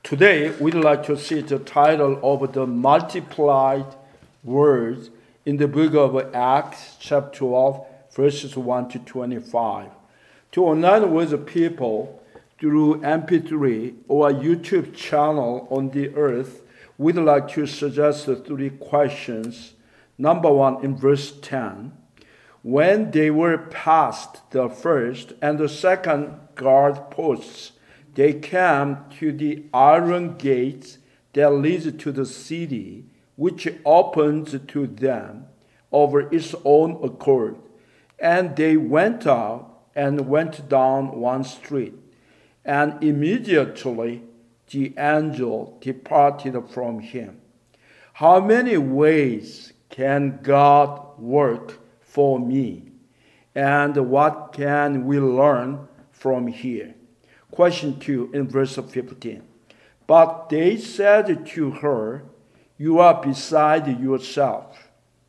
Today, we'd like to see the title of the multiplied words in the book of Acts, chapter 12, verses 1 to 25. To online with people through MP3 or YouTube channel on the earth, we'd like to suggest three questions. Number one, in verse 10, when they were past the first and the second guard posts, they came to the iron gates that leads to the city, which opens to them of its own accord. And they went out and went down one street. And immediately the angel departed from him. How many ways can God work for me? And what can we learn from here? Question 2 in verse 15. But they said to her, "You are beside yourself."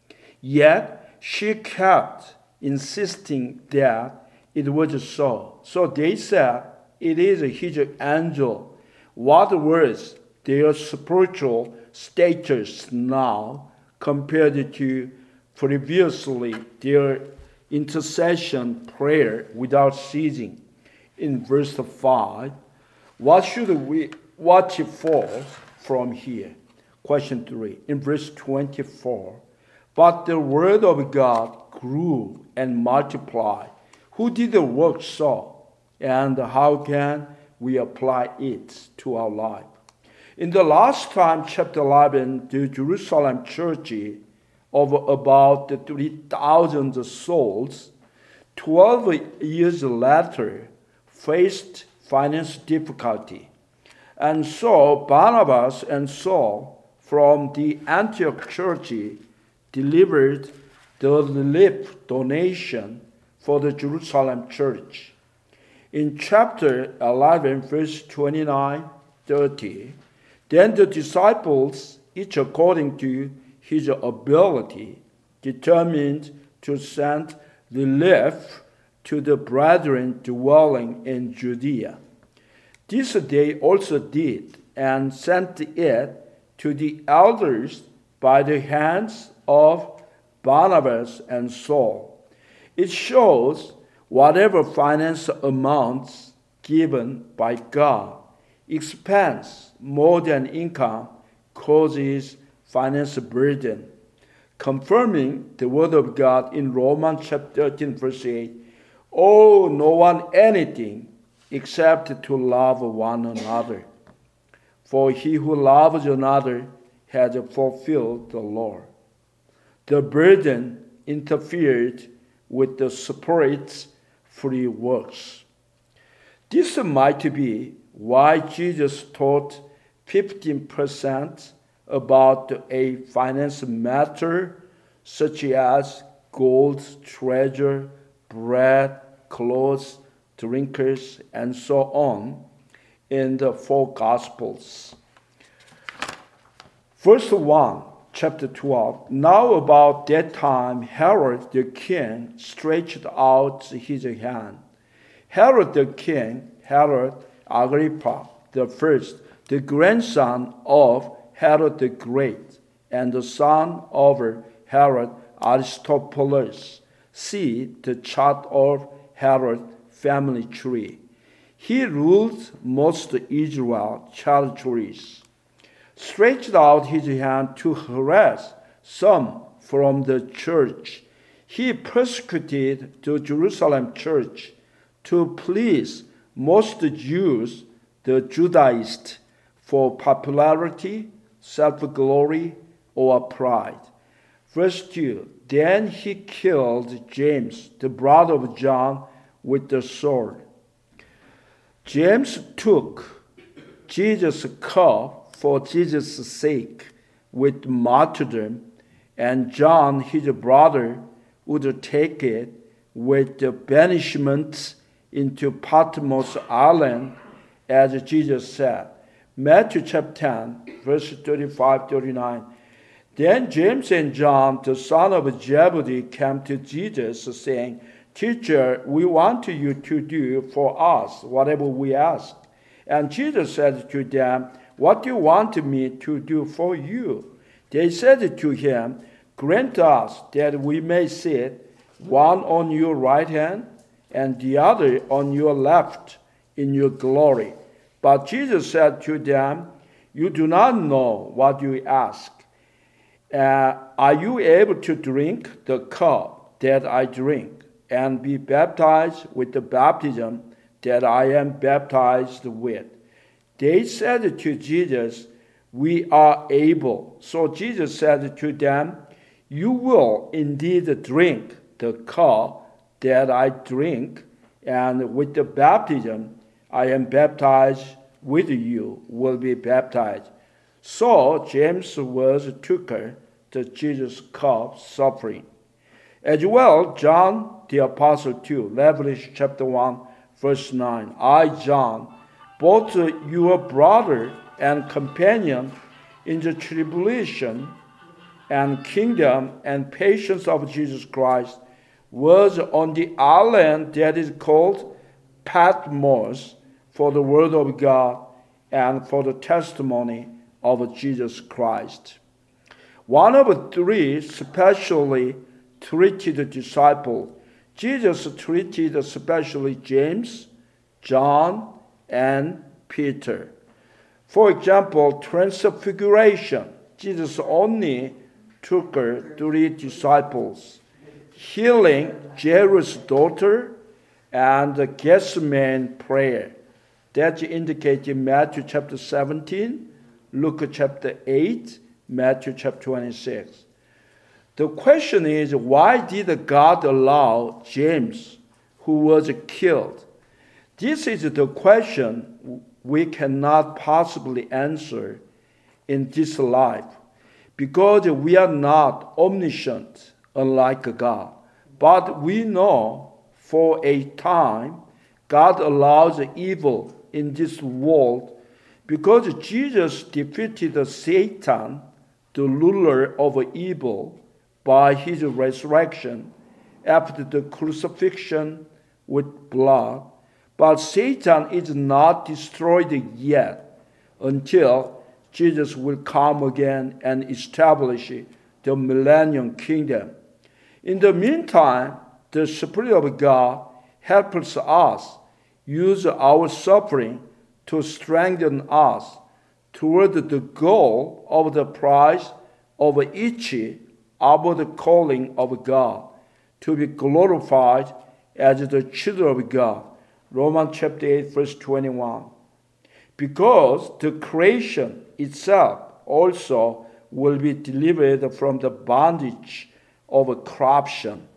Yet she kept insisting that it was so. So they said, "It is his angel." What was their spiritual status now compared to previously their intercession prayer without ceasing? In verse 5, what should we watch for from here? Question 3, in verse 24, but the word of God grew and multiplied. Who did the work so? And how can we apply it to our life? In the last time, chapter 11, the Jerusalem church of about 3,000 souls, 12 years later, faced financial difficulty. And so Barnabas and Saul from the Antioch church delivered the relief donation for the Jerusalem church. In chapter 11, verse 29-30, then the disciples, each according to his ability, determined to send relief to the brethren dwelling in Judea. This they also did, and sent it to the elders by the hands of Barnabas and Saul. It shows whatever financial amounts given by God, expense more than income causes financial burden, confirming the word of God in Romans chapter 13, verse 8. Owe no one anything except to love one another. For he who loves another has fulfilled the law. The burden interfered with the Spirit's free works. This might be why Jesus taught 15% about a financial matter such as gold, treasure, bread, clothes, drinkers, and so on in the four Gospels. Verse 1, chapter 12. Now about that time Herod the king stretched out his hand. Herod the king, Herod Agrippa the first, the grandson of Herod the Great, and the son of Herod Aristobulus. See the chart of Herod's family tree. He ruled most Israel territories, stretched out his hand to harass some from the church. He persecuted the Jerusalem church to please most Jews, the Judaists, for popularity, self-glory, or pride. Verse 2, then he killed James, the brother of John, with the sword. James took Jesus' cup for Jesus' sake with martyrdom, and John, his brother, would take it with the banishment into Patmos Island, as Jesus said. Matthew chapter 10, verse 35-39. Then James and John, the son of Zebedee, came to Jesus, saying, "Teacher, we want you to do for us whatever we ask." And Jesus said to them, what do you want me to do for you?" They said to him, "Grant us that we may sit, one on your right hand and the other on your left, in your glory." But Jesus said to them, "You do not know what you ask. Are you able to drink the cup that I drink, and be baptized with the baptism that I am baptized with?" They said to Jesus, "We are able." So Jesus said to them, "You will indeed drink the cup that I drink, and with the baptism I am baptized with, you will be baptized." So James was taker to Jesus' cup suffering. As well, John the Apostle too, Revelation chapter 1, verse 9. "I, John, both your brother and companion in the tribulation and kingdom and patience of Jesus Christ, was on the island that is called Patmos for the word of God and for the testimony of Jesus Christ." One of three specially treated disciples. Jesus treated especially James, John, and Peter. For example, transfiguration. Jesus only took three disciples. Healing Jairus' daughter, and the Gethsemane prayer. That's indicated in Matthew chapter 17, Luke chapter 8, Matthew chapter 26. The question is, why did God allow James, who was killed? This is the question we cannot possibly answer in this life, because we are not omniscient, unlike God. But we know for a time God allows evil in this world because Jesus defeated Satan, the ruler of evil, by his resurrection after the crucifixion with blood. But Satan is not destroyed yet until Jesus will come again and establish the millennium kingdom. In the meantime, the Spirit of God helps us use our suffering to strengthen us toward the goal of the prize of each of the calling of God, to be glorified as the children of God. Romans chapter 8, verse 21. Because the creation itself also will be delivered from the bondage of corruption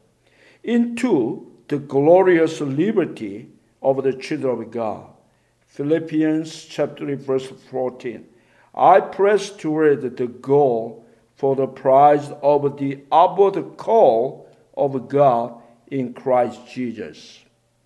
into the glorious liberty of the children of God. Philippians chapter 3, verse 14. "I press toward the goal for the prize of the upward call of God in Christ Jesus."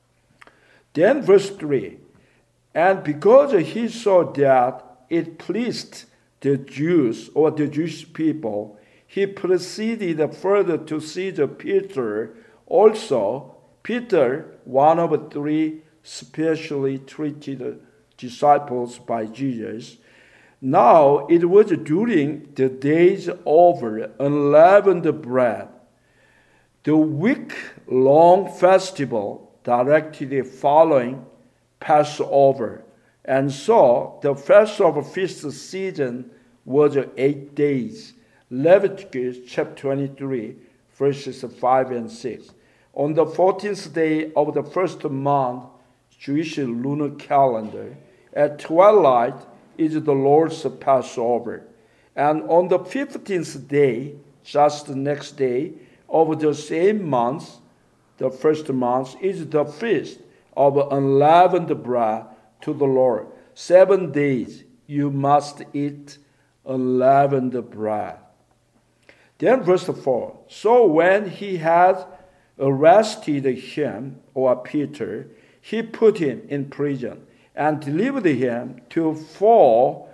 Then verse 3. "And because he saw that it pleased the Jews, or the Jewish people, he proceeded further to seize Peter also." Peter, one of three specially treated disciples by Jesus. Now it was during the days of unleavened bread, the week-long festival directly following Passover. And so the Passover feast season was 8 days. Leviticus chapter 23, verses 5 and 6. On the 14th day of the first month, Jewish lunar calendar, at twilight is the Lord's Passover. And on the 15th day, just the next day of the same month, the first month, is the feast of unleavened bread to the Lord. 7 days you must eat unleavened bread. Then verse 4. "So when he had arrested him," or Peter, "he put him in prison and delivered him to 4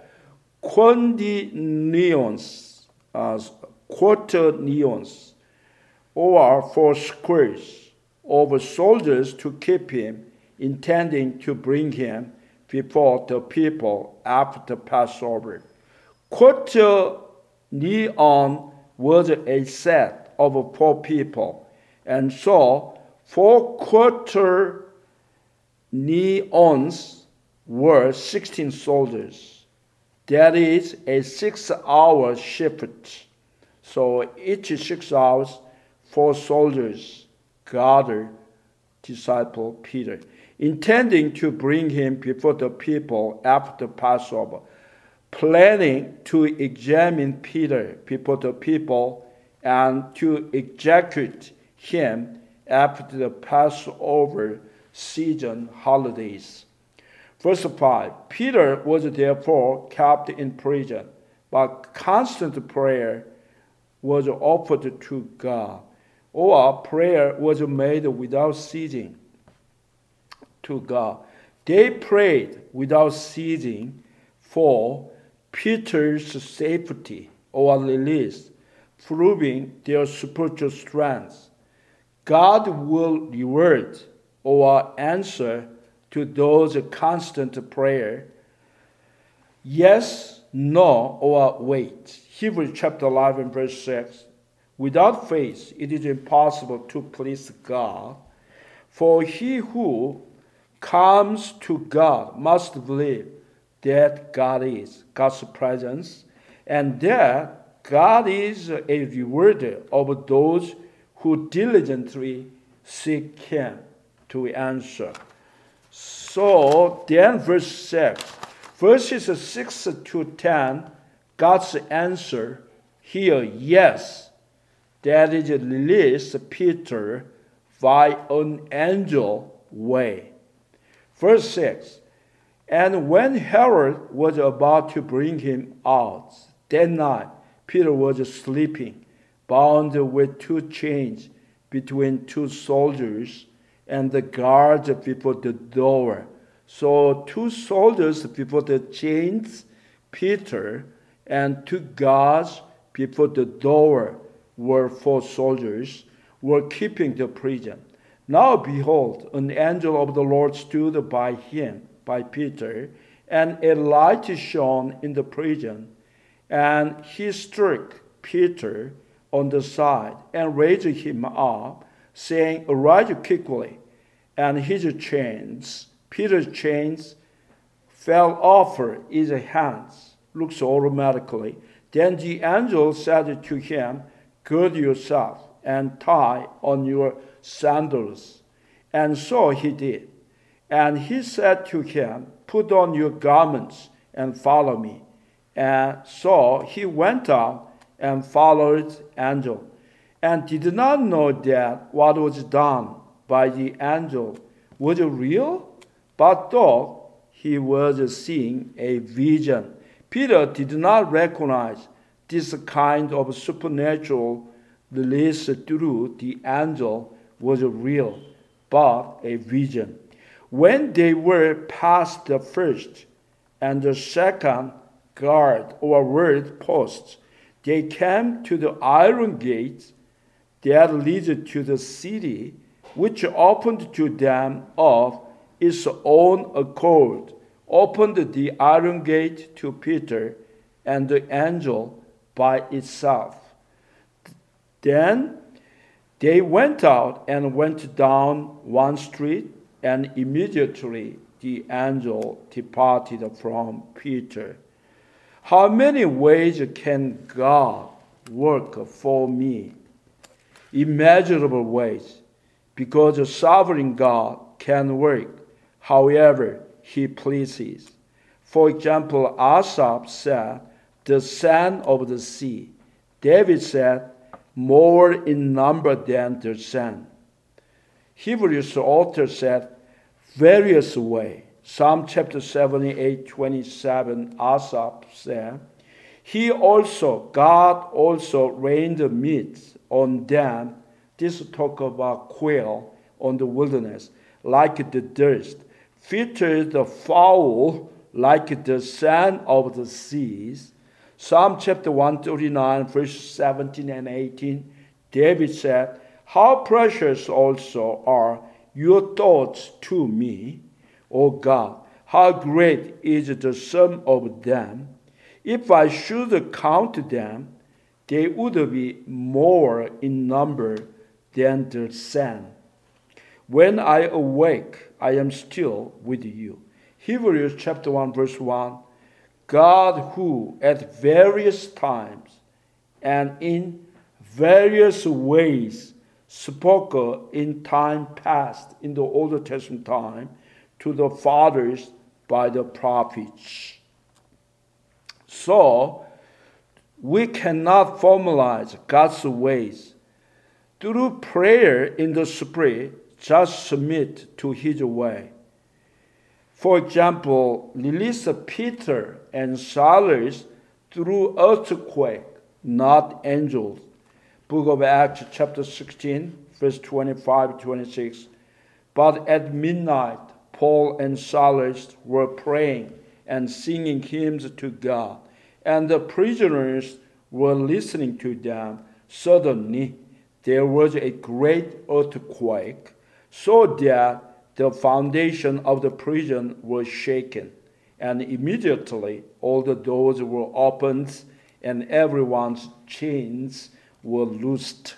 quaternions, or 4 squares of soldiers to keep him, intending to bring him before the people after Passover. Quaternion was a set of 4 people, and so 4 quaternions were 16 soldiers. That is a 6-hour shift. So each 6 hours, 4 soldiers gathered disciple Peter, intending to bring him before the people after Passover, planning to examine Peter before the people and to execute him after the Passover season holidays. Verse 5, Peter was therefore kept in prison, but constant prayer was offered to God, or prayer was made without ceasing to God. They prayed without ceasing for Peter's safety or release, proving their spiritual strength. God will reward or answer to those constant prayer. Yes, no, or wait. Hebrews chapter 11, verse 6. Without faith, it is impossible to please God. For he who comes to God must believe that God is God's presence, and that God is a rewarder of those who diligently seek him to answer. So then verse 6, verses 6 to 10, God's answer here, yes, that is release Peter by an angel way. Verse 6, and when Herod was about to bring him out, that night Peter was sleeping, bound with 2 chains between 2 soldiers, and the guards before the door. So 2 soldiers before the chains, Peter, and 2 guards before the door were 4 soldiers, were keeping the prison. Now behold, an angel of the Lord stood by him, by Peter, and a light shone in the prison, and he struck Peter on the side and raised him up, saying, arise quickly. And his chains, Peter's chains, fell off his hands, looks automatically. Then the angel said to him, gird yourself and tie on your sandals. And so he did. And he said to him, put on your garments and follow me. And so he went out and followed the angel, and did not know that what was done by the angel was real, but thought he was seeing a vision. Peter did not recognize this kind of supernatural release through the angel was real, but a vision. When they were past the first and the second guard or ward posts, they came to the iron gate that leads to the city, which opened to them of its own accord, opened the iron gate to Peter and the angel by itself. Then they went out and went down one street, and immediately the angel departed from Peter. How many ways can God work for me? Immeasurable ways, because a sovereign God can work however he pleases. For example, Asaph said, the sand of the sea. David said, more in number than the sand. Hebrews author said, various way. Psalm chapter 78, 27, Asaph said, God also rained meat on them. This talk about quail on the wilderness, like the dust, featured the fowl like the sand of the seas. Psalm chapter 139, verses 17 and 18, David said, how precious also are your thoughts to me, O God. how great is the sum of them! If I should count them, they would be more in number than the sand. When I awake, I am still with you. Hebrews chapter 1, verse 1. God who at various times and in various ways spoke in time past, in the Old Testament time, to the fathers by the prophets. So, we cannot formalize God's ways. Through prayer in the Spirit, just submit to His way. For example, release Peter and Silas through earthquake, not angels. Book of Acts chapter 16, verse 25-26. But at midnight, Paul and Silas were praying and singing hymns to God, and the prisoners were listening to them. Suddenly, there was a great earthquake, so that the foundation of the prison was shaken, and immediately all the doors were opened, and everyone's chains were loosed.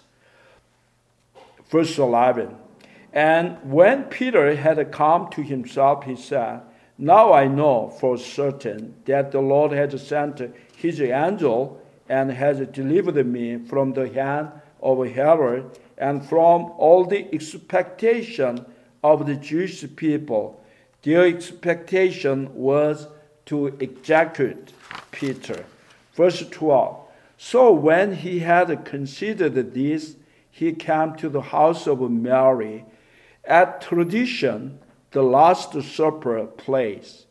Verse 11. And when Peter had come to himself, he said, Now I know for certain that the Lord has sent his angel and has delivered me from the hand of Herod and from all the expectation of the Jewish people. Their expectation was to execute Peter. Verse 12. So when he had considered this, he came to the house of Mary, at tradition, the Last Supper place.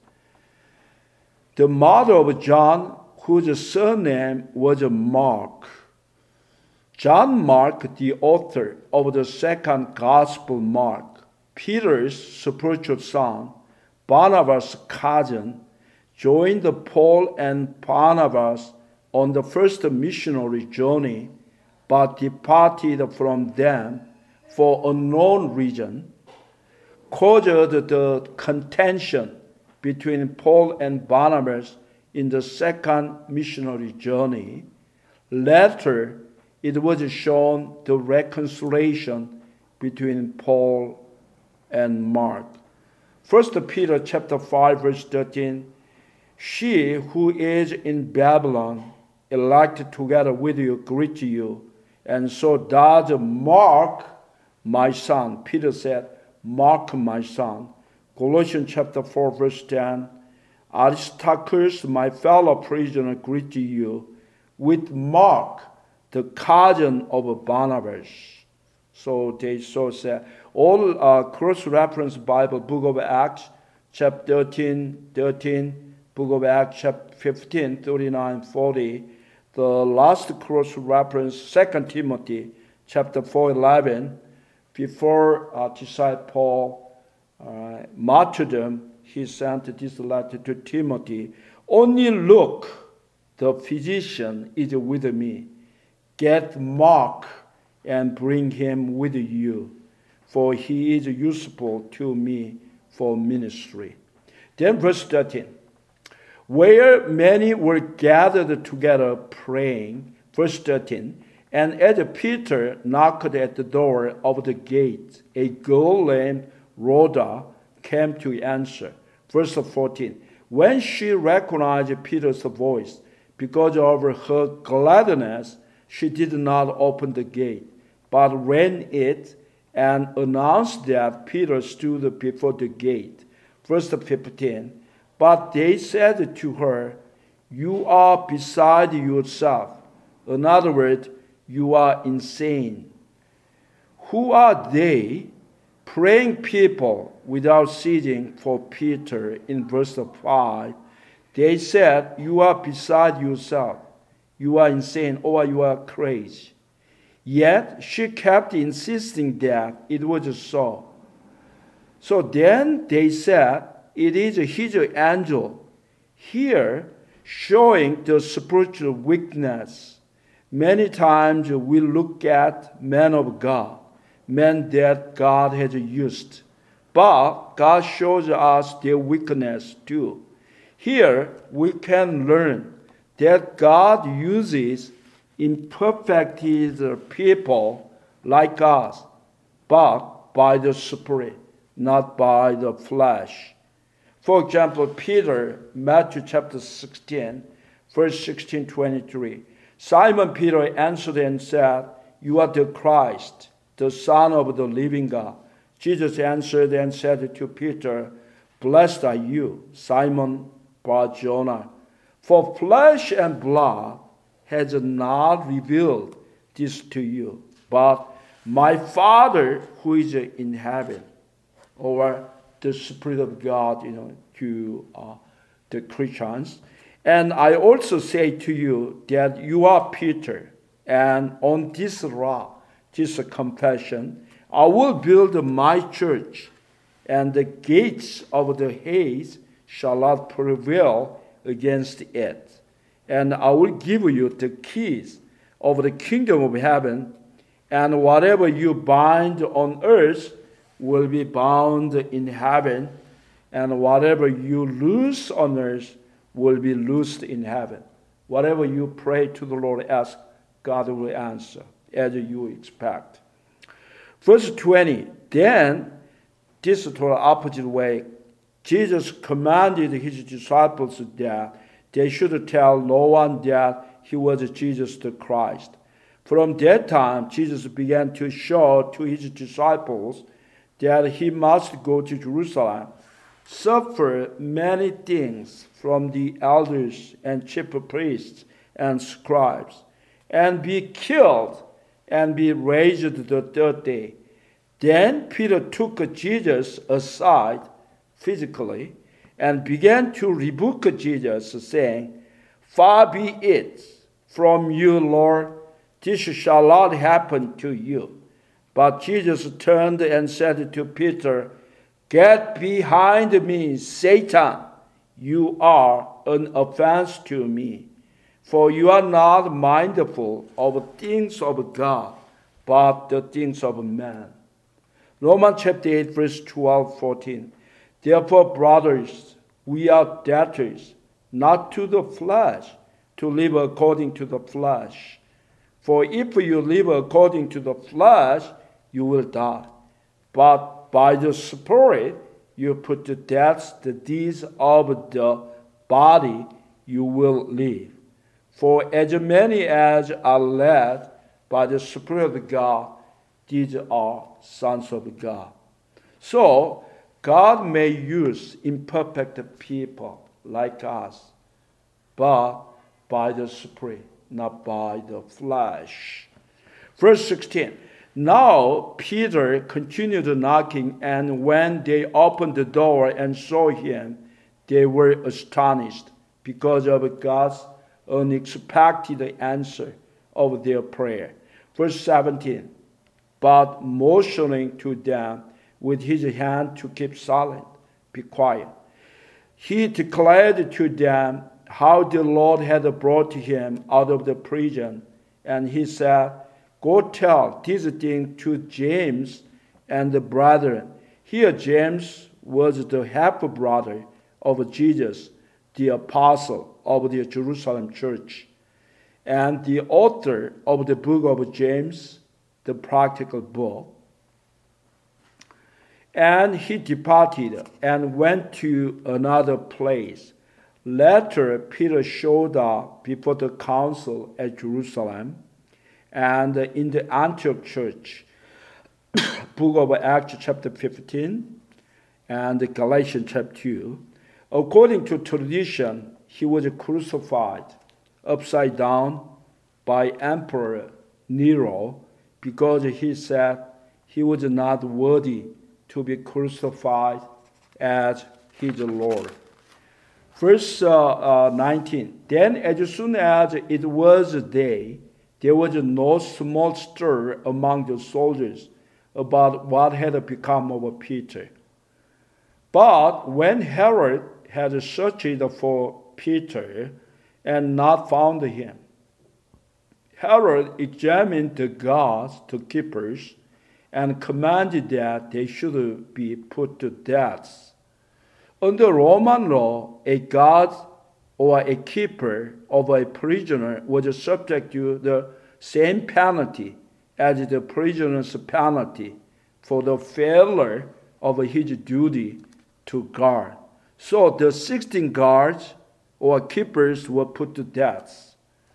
The mother of John, whose surname was Mark. John Mark, the author of the second Gospel Mark, Peter's spiritual son, Barnabas' cousin, joined Paul and Barnabas on the first missionary journey, but departed from them for unknown reason, caused the contention between Paul and Barnabas in the second missionary journey. Later, it was shown the reconciliation between Paul and Mark. 1 Peter chapter 5, verse 13, She who is in Babylon, elected together with you, greet you, and so does Mark, my son. Peter said, Mark, my son. Colossians chapter 4, verse 10, Aristarchus, my fellow prisoner, greet you, with Mark, the cousin of Barnabas. So they said, all cross-reference Bible, Book of Acts, chapter 13, Book of Acts, chapter 15, 39, 40. The last cross-reference, 2 Timothy, chapter 4, 11. Before disciple Paul martyrdom, he sent this letter to Timothy. Only Luke, the physician, is with me. Get Mark and bring him with you, for he is useful to me for ministry. Then verse 13. Where many were gathered together praying, verse 13, and as Peter knocked at the door of the gate, a girl named Rhoda came to answer. Verse 14, when she recognized Peter's voice, because of her gladness, she did not open the gate, but ran it and announced that Peter stood before the gate. Verse 15, but they said to her, you are beside yourself. In other words, you are insane. Who are they? Praying people without ceasing for Peter in verse 5. They said, you are beside yourself. You are insane or you are crazy. Yet she kept insisting that it was so. So then they said, it is his angel. Here, showing the spiritual weakness. Many times we look at men of God, men that God has used. but God shows us their weakness too. Here we can learn that God uses imperfect people like us, but by the Spirit, not by the flesh. For example, Peter, Matthew chapter 16, verse 16-23. Simon Peter answered and said, "You are the Christ, the Son of the living God." Jesus answered and said to Peter, "Blessed are you, Simon Bar-Jonah, for flesh and blood has not revealed this to you, but my Father who is in heaven," or the Spirit of God, to the Christians. "And I also say to you that you are Peter, and on this rock," this confession, "I will build my church, and the gates of the Hades shall not prevail against it. And I will give you the keys of the kingdom of heaven, and whatever you bind on earth will be bound in heaven, and whatever you loose on earth will be loosed in heaven." Whatever you pray to the Lord, ask, God will answer, as you expect. Verse 20, then, this is the opposite way, Jesus commanded his disciples that they should tell no one that he was Jesus the Christ. From that time, Jesus began to show to his disciples that he must go to Jerusalem, suffer many things from the elders and chief priests and scribes, and be killed and be raised the third day. Then Peter took Jesus aside physically and began to rebuke Jesus, saying, "Far be it from you, Lord, this shall not happen to you." But Jesus turned and said to Peter, "Get behind me, Satan. You are an offense to me, for you are not mindful of things of God, but the things of man." Romans chapter 8, verse 12-14. "Therefore, brothers, we are debtors, not to the flesh, to live according to the flesh. For if you live according to the flesh, you will die. But by the Spirit, you put to death the deeds of the body, you will live. For as many as are led by the Spirit of God, these are sons of God." So, God may use imperfect people like us, but by the Spirit, not by the flesh. Verse 16. Now Peter continued knocking, and when they opened the door and saw him, they were astonished because of God's unexpected answer of their prayer. Verse 17. But motioning to them with his hand to keep silent, be quiet, he declared to them how the Lord had brought him out of the prison. And he said, "Go tell these things to James and the brethren." Here James was the half-brother of Jesus, the apostle of the Jerusalem church, and the author of the book of James, the practical book. And he departed and went to another place. Later, Peter showed up before the council at Jerusalem and in the Antioch church, book of Acts chapter 15 and Galatians chapter 2. According to tradition, he was crucified upside down by Emperor Nero because he said he was not worthy to be crucified as his Lord. Verse 19, then as soon as it was day, there was no small stir among the soldiers about what had become of Peter. But when Herod had searched for Peter and not found him, Herod examined the guards, the keepers, and commanded that they should be put to death. Under Roman law, a guard or a keeper of a prisoner was subject to the same penalty as the prisoner's penalty for the failure of his duty to guard. So the 16 guards or keepers were put to death.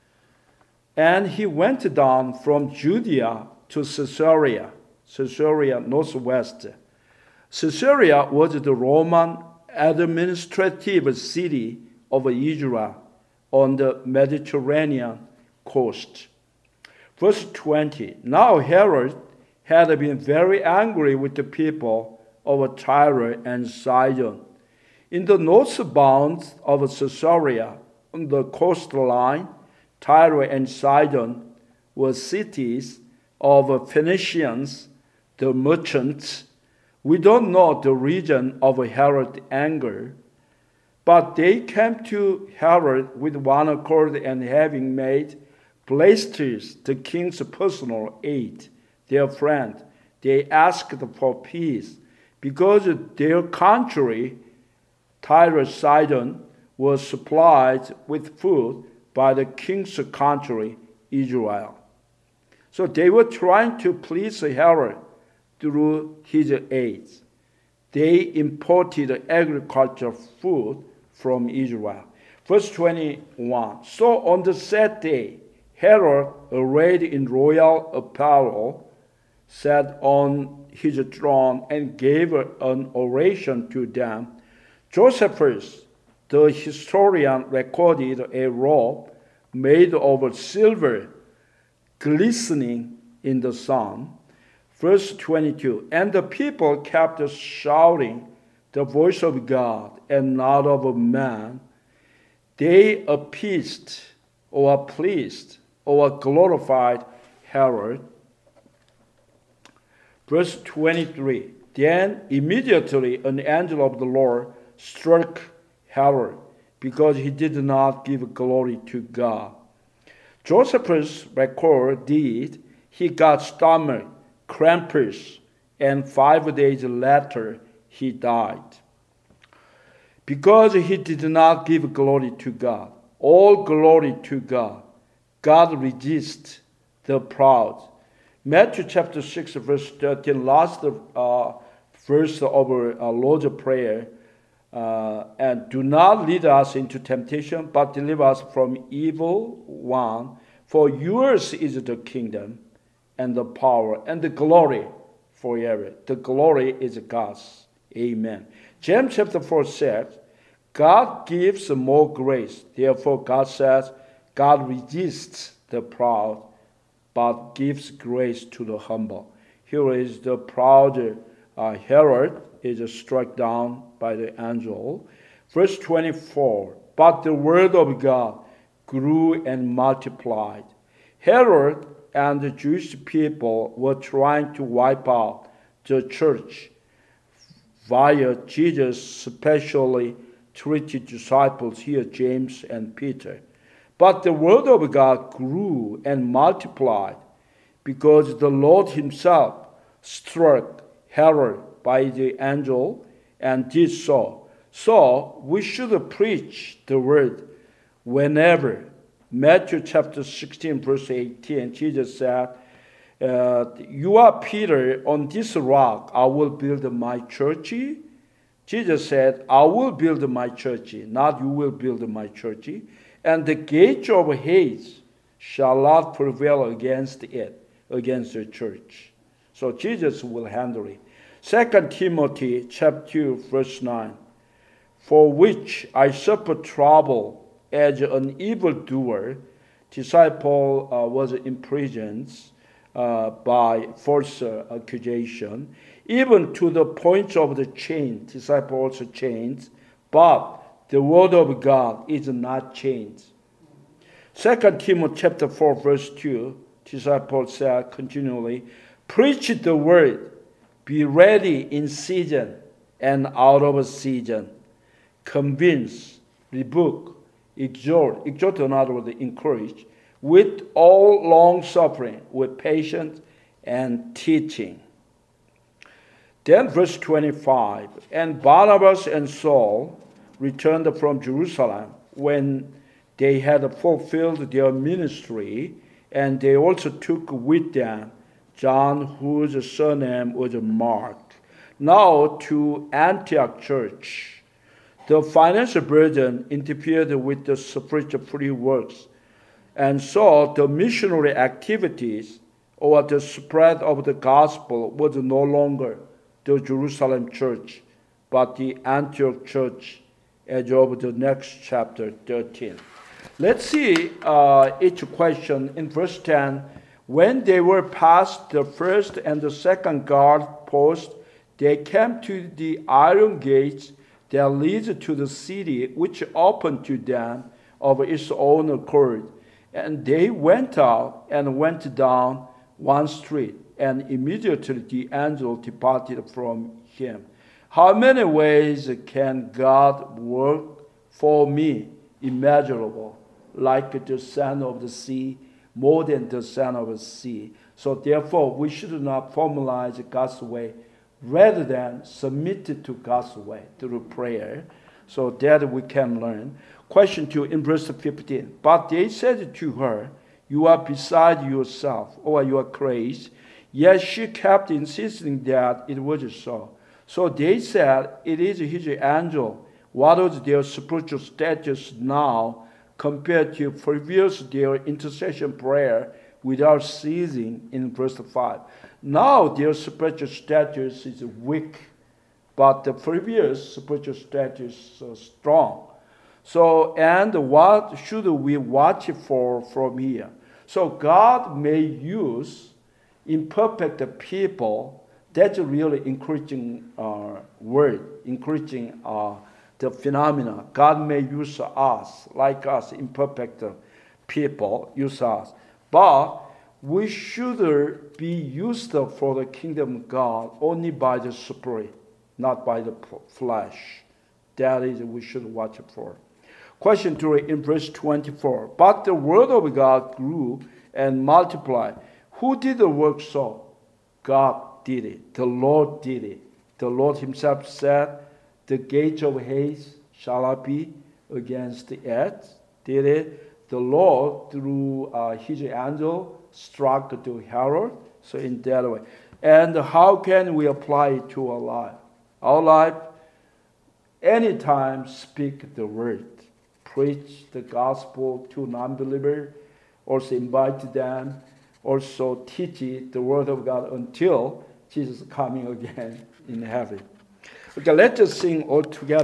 And he went down from Judea to Caesarea northwest. Caesarea was the Roman administrative city of Israel on the Mediterranean coast. Verse 20, now Herod had been very angry with the people of Tyre and Sidon. In the north bounds of Caesarea, on the coastline, Tyre and Sidon were cities of Phoenicians, the merchants. We don't know the reason of Herod's anger, but they came to Herod with one accord, and having made Blastus, the king's personal aide, their friend, they asked for peace, because their country, Tyre Sidon, was supplied with food by the king's country, Israel. So they were trying to please Herod through his aides. They imported agricultural food from Israel. Verse 21, so on the said day, Herod, arrayed in royal apparel, sat on his throne and gave an oration to them. Josephus, the historian, recorded a robe made of silver, glistening in the sun. Verse 22, and the people kept shouting the voice of God and not of man. They appeased or pleased or glorified Herod. Verse 23, then immediately an angel of the Lord struck Herod, because he did not give glory to God. Josephus recorded he got stomach cramps, and 5 days later he died, because he did not give glory to God. All glory to God. God resists the proud. Matthew chapter 6, verse 13, last verse of our Lord's Prayer. And do not lead us into temptation, but deliver us from evil one. For yours is the kingdom and the power and the glory forever. The glory is God's. Amen. James chapter 4 says, God gives more grace. Therefore, God says, God resists the proud, but gives grace to the humble. Here is the proud Herod is struck down by the angel. Verse 24, but the word of God grew and multiplied. Herod and the Jewish people were trying to wipe out the church via Jesus' specially treated disciples here, James and Peter. But the word of God grew and multiplied, because the Lord himself struck Herod by the angel and did so. So we should preach the word whenever. Matthew chapter 16, verse 18, Jesus said, you are Peter, on this rock I will build my church. Jesus said, I will build my church, not you will build my church. And the gates of Hades shall not prevail against it, against the church. So Jesus will handle it. 2 Timothy chapter 2, verse 9. For which I suffer trouble as an evildoer. Disciple was imprisoned by false accusation, even to the point of the chain. Disciple also chained, but the word of God is not chained. 2 Timothy chapter 4, verse 2, disciple said continually, preach the word, be ready in season and out of season. Convince, rebuke, exhort in other words, encourage, with all long suffering, with patience and teaching. Then verse 25, and Barnabas and Saul returned from Jerusalem when they had fulfilled their ministry, and they also took with them John, whose surname was Mark. Now to Antioch church. The financial burden interfered with the spiritual free works, and so the missionary activities or the spread of the gospel was no longer the Jerusalem church, but the Antioch church as of the next chapter 13. Let's see each question in verse 10. When they were past the first and the second guard post, they came to the iron gates that leads to the city, which opened to them of its own accord. And they went out and went down one street, and immediately the angel departed from him. How many ways can God work for me? Immeasurable, like the sand of the sea, more than the sand of the sea. So therefore, we should not formalize God's way, rather than submit it to God's way through prayer, so that we can learn. Question 2 in verse 15. But they said to her, you are beside yourself, or you are crazy. Yet she kept insisting that it was so. So they said, it is his angel. What was their spiritual status now compared to previous their intercession prayer without ceasing in verse 5? Now their spiritual status is weak, but the previous spiritual status is strong. So, and what should we watch for from here? So God may use imperfect people. That's really encouraging word, encouraging the phenomena. God may use us, like us, imperfect people, use us. But we should be used for the kingdom of God only by the Spirit, not by the flesh. That is, we should watch for. Question 3 in verse 24. But the word of God grew and multiplied. Who did the work so? God did it. The Lord did it. The Lord himself said, the gates of Hades shall not be against the earth. Did it. The Lord, through his angel, struck to Herod. So in that way. And how can we apply it to our life? Our life, anytime speak the word. Preach the gospel to non-believers, also invite them, also teach it, the word of God, until Jesus is coming again in heaven. Okay, let's just sing all together.